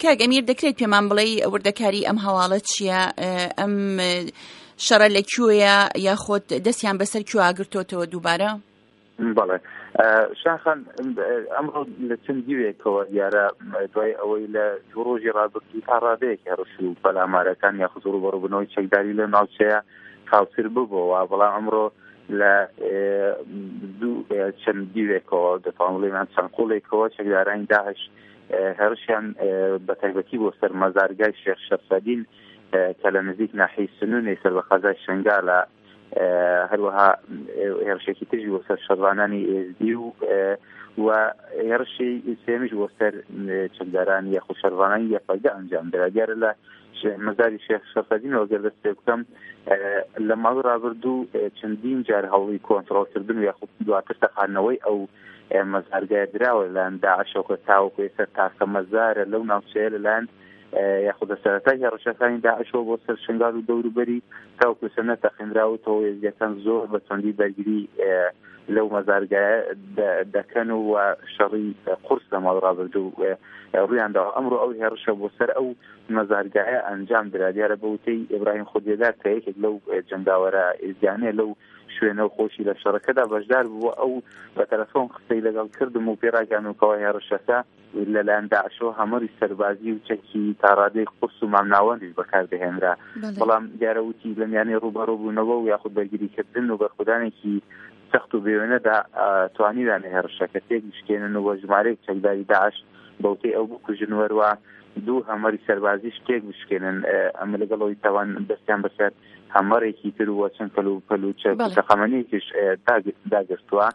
کاگەمیر دەکرێت پێمان بڵێ وردەکاری ئەم هەواڵە چییە؟ ئەم شەڕە لەکوێیە یاخۆت دەستیان بەسەر کوێ ئاگرتوتەوە دووبارە؟ بەڵێ شاخان ئەمڕۆ لە چەند دیوێکەوە دیارە دوای ئەوەی لە ڕۆژی ڕابردوو تا ڕادەیەکی هەڕەشوو پەلامارەکان یاخود ڕوبەڕووبوونەوەی چەکداری لە ناوچەیە خاوتر ببووەوە، بەڵام ئەمڕۆ لە چەند دیوێکەوە دەتوانم بڵێم چەند قوڵێکەوە چەکدارانی داعش هێرشیان بە تایبەتی بۆ سەر مەزارگای شێخ شەرفەدین کە لە نزیک ناحیەی سنوونی سەر بە قەزای شنگالە، هەروەها هێرشێکی تری بۆ سەر شەڕوانانی ئێزدی و هێرشی سێمیش بۆ سەر چەکدارانی یاخود شەڕوانانی یەفەگە ئەنجام درا. دیارە لە مەزاری شێخ شەرفەدینەوە گەر دەست پێ بکەم لە ماڵ ڕابردوو چەندین جار هەوڵی کۆنتڕۆڵکردن یاخود دواتر تەقانەوەی ئەو مەزارگای دراوە لەلایەن داعشەوە تاوەکو ئێستا تاکە مەزارە لەو ناوچەیە لەلایەن یاخود سەرەتای هێرشەکانی داعشەوە بۆ سەر شنگال و دەوروبەری تاوەکو سەنە تەقینراوەتەوە ێزیەکان زۆر بە چەندی بەرگری لەو مەزارگایە دەکەن و شەڕی قورس لە ماڵ ڕابردوو ڕوویانداوە. ئەمڕۆ ئەو هێرشە بۆ سەر ئەو مەزارگایە ئەنجام درا. دیارە بە وتەی ئیبراهیم خودێدار کە یەکێک لەو جەنگاوەرە ئێزیانەیە لەو شوێنە و خۆشی لە شەڕەکەدا بەشدار بووە، ئەو بە تەلەفۆن قسەی لەگەڵ کردم و پێڕاگەانوکەوە هێرشەکە لەلایەن داعشەوە هەمەری سەربازی و چەکی تا ڕادەی قورس و مامناوەندیش بەکاردەهێنرا، بەڵام دیارە وتی لە میانەی ڕوبەڕووبوونەوە و یاخود بەرگریکردن و بەرخودانێکی سەخت و بێوێنەدا توانیدانە هێرشەکە تێک بشکێنن و ژمارەیەک چەکداری داعش بەوتەی ئەو بکوژن وەروە دوو هەمەری سەربازیش تێک بشکێنن. ئەمە لەگەڵەوەی تاوان دەستیان بەسەر هەمەرێکی تر و چەند پەلوچە تەقەمەنیەکیش داگرتووە.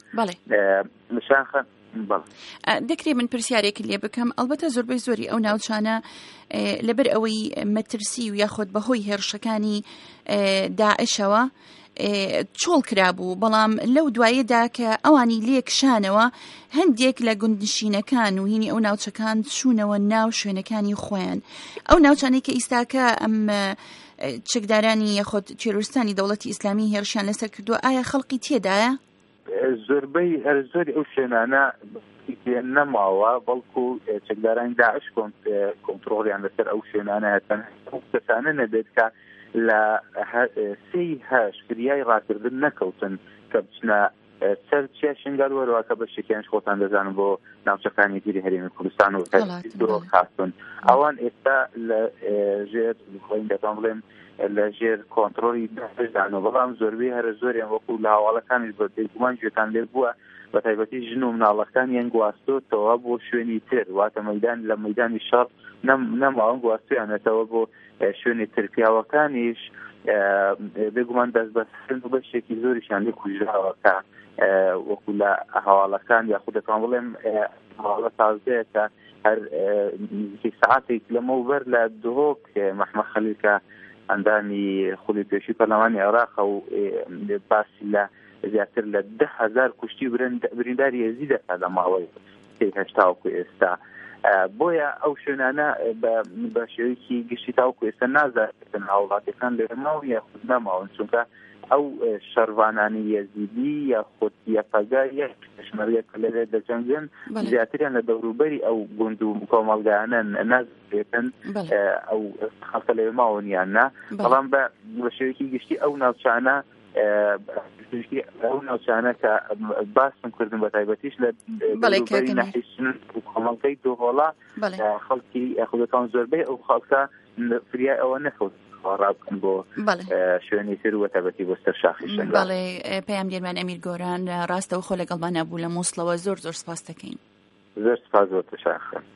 شاخە دەکرێت من پرسیارێکی لێ بکەم؟ ئەلبەتە زۆربەی زۆری ئەو ناوچانە لەبەر ئەوەی مەترسی و یاخۆت بەهۆی هێرشەکانی داعشەوە چۆڵ کرابوو، بەڵام لەو دوایەدا کە ئەوانی لێکشانەوە هەندێک لە گوندنشینەکان و هینی ئەو ناوچەکان چوونەوە ناو شوێنەکانی خۆیان. ئەو ناوچانەی کە ئیستاکە ئەم چەکدارانی یاخۆت تێرۆریستانی دەوڵەتی ئیسلامی هێرشیان لەسەر کردووە، ئایا خەڵقی تێدایە؟ زۆربەی زۆری ئەو شوێنانە نەماوە، بەڵکو چەکدارانی داعش کۆنتڕۆڵیان لەسەر ئەو شوێنانە هەتەن کەسانە نەبێت کە لە سێی هەش فریای ڕاکردن نەکەوتن کە بچنە سەر چیا شنگال وەرەوە کە بەشێکیانش خۆتان دەزانن بۆ ناوچەکانی دیری هەرێمی کوردستان و درۆ خاستن. ئەوان ئێستا لە ژێر دەتوان بڵێم لە ژێر کۆنتڕۆڵی داعشدانەوە، بەڵام زۆربەی هەرە زۆریان وەکو لە هەواڵەکانیش بە بێگومان گوێتان لێ بووە بە تایبەتی ژن و مناڵەکانیان گواستۆتەوە بۆ شوێنی تر، واتە مەیدان لە مەیدانی شەڕ نەماوە گواستویانێتەوە بۆ شوێنی ترپیاوەکانیش بێگومان دەست بەسەر و بەشێکی زۆریشیان لێ کوژراوە کە وەکو لە هەواڵەکان یاخود دەتوان بڵێم هەواڵە تازەیە کە هەر نزیکەی سەعاتێک لەمەوبەر لە دهۆک مەحمەد خەلیل کە ئەندامی خولی پێشووی پەرلەمانی عێراق و باسی لە زیاتر لە 10,000 کوشتی برینداری ێزی دەکات لە ماوەی هەشتاوەکو ئێستا. بۆیە ئەو شوێنانە بە شێوەیەکی گشتی تاوەکو ئێستا نازانێتن هاوڵاتیەکان لێماوە یاخود نەماون، چونکە ئەو شەڕوانانی یەزیدی یاخود یەفەگە یەک پێشمەرگەکە لەوێ دەجەنگن زیاتریان لە دەوروبەری ئەو گوند و کۆمەڵگایانە نازانێتن ئەو خەڵکە لەوێ ماوەنیان نا، بەڵام بە شێوەیەکی گشتی ئەو ناوچانە ئەو ناوچانە کە باسم کردن بە تایبەتیش لە دەوروبەری ناحیە و کۆمەڵگەی دۆهۆڵا خەڵکی یاخودەکان زۆربەی ئەو خەڵکە فریای ئەوە نەکەوت ڕابکەن بۆ شوێنی تر و تایبەتی بۆ سەر شاخی شنگال. بەڵێ پەیامگەرمان ئەمیر گۆران ڕاستەوخۆ لەگەڵمان نەبوو لە مووسڵەوە زۆر سپاس دەکەین. زۆر سپاس بۆ تشاخە.